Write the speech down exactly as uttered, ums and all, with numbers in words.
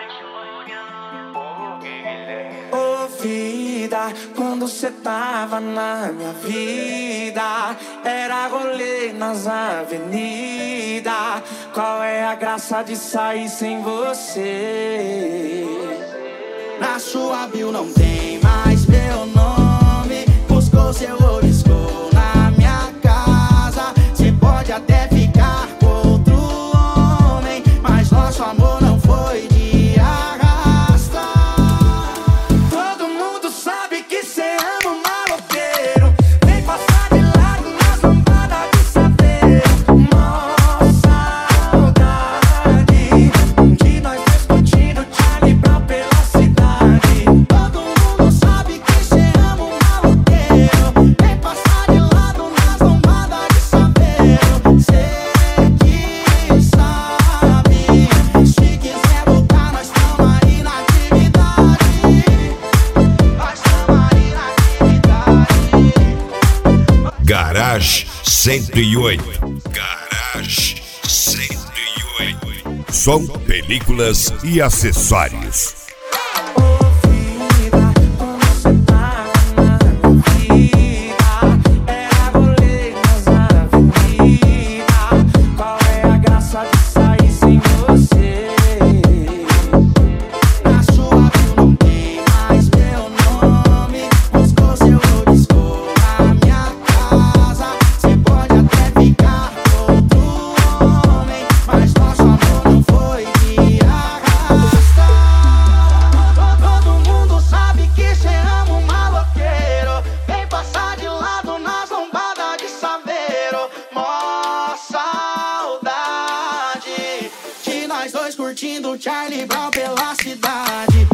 Ô vida, quando cê tava na minha vida, era rolê nas avenidas. Qual é a graça de sair sem você? Na sua bio não tem mais meu nome. Buscou seu oliscou na minha casa. Cê pode até ficar com outro homem, mas nosso amor não foi de arrasta. Todo mundo sabe que cê ama um maloqueiro. Vem passar de lado nas lambadas de saveiro. Mó saudade de nós dois curtindo Charlie Brown pela cidade. Todo mundo sabe que cê ama um maloqueiro. Vem passar de lado nas lambadas de saveiro. Cê que sabe, se quiser voltar nós tamo aí na atividade. Nós tamo aí na atividade. Garage cento e oito. Garage cento e oito. Som, películas e acessórios. Ô vida, quando cê tava na minha vida, era rolê nas avenidas. Qual é a graça de sair sem você? Na sua bio não tem mais meu nome. Buscou seu oliscou na minha casa. Cê pode até ficar com outro homem, mas nosso amor não foi de arrasta. Todo mundo sabe que cê ama um maloqueiro. Vem passar de lado nas lombadas de saveiro. Mó saudade de nós dois curtindo Charlie Brown pela cidade.